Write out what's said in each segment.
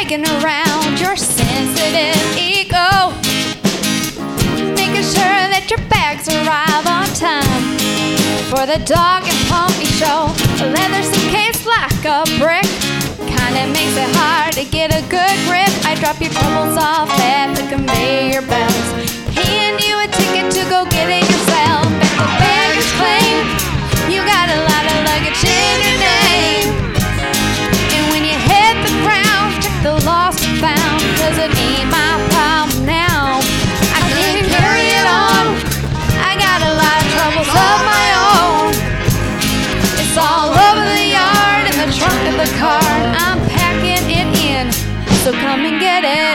sneaking around your sensitive ego, making sure that your bags arrive on time for the dog and pony show. A leather suitcase like a brick kinda makes it hard to get a good grip. I drop your troubles off at the conveyor belts, hand you a ticket to go get it yourself. At the baggage claim, you got a lot of luggage in your name. And when you hit the ground, check the lost and found, 'cause it ain't my problem now. I can't carry it on, I got a lot of troubles of my own. It's all over the yard, in the trunk of the car. I'm packing it in, so come and get it.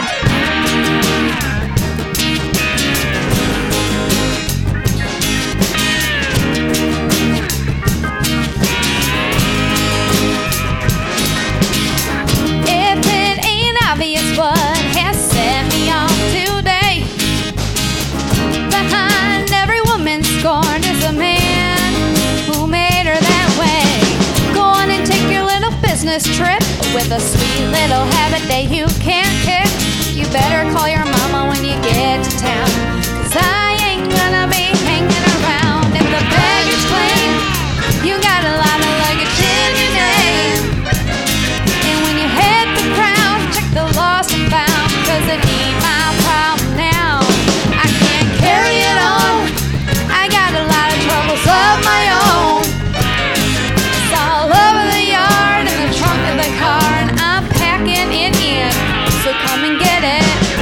What has set me off today? Behind every woman's scorn is a man who made her that way. Go on and take your little business trip with a sweet little habit that you can't kick. You better call your mama when you get to town, 'cause I ain't gonna be hanging around. At the baggage claim, you got a lot of luggage in your name. And when you hit the ground, check the lost and found, 'cause it ain't my problem now. I can't carry it on, I got a lot of troubles of my own. It's all over the yard, in the trunk of the car, and I'm packing it in, so come and get it.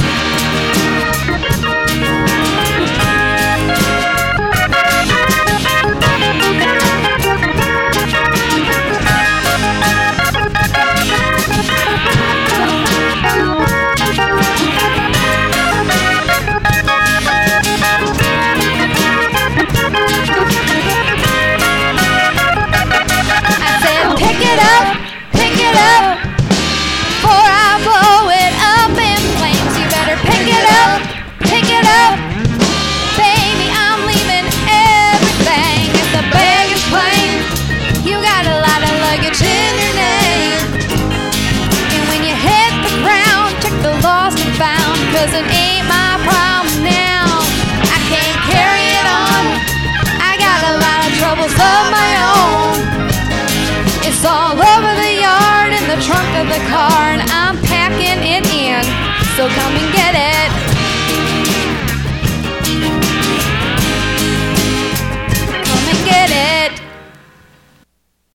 Pick it up, before I blow it up in flames. You better pick it up, baby, I'm leaving everything at the baggage claim. You got a lot of luggage in your name. And when you hit the ground, check the lost and found, 'cause it ain't my problem now. I can't carry it on, I got a lot of troubles of my own. It's all over the yard, in the trunk of the car, and I'm packing it in, so come and get it.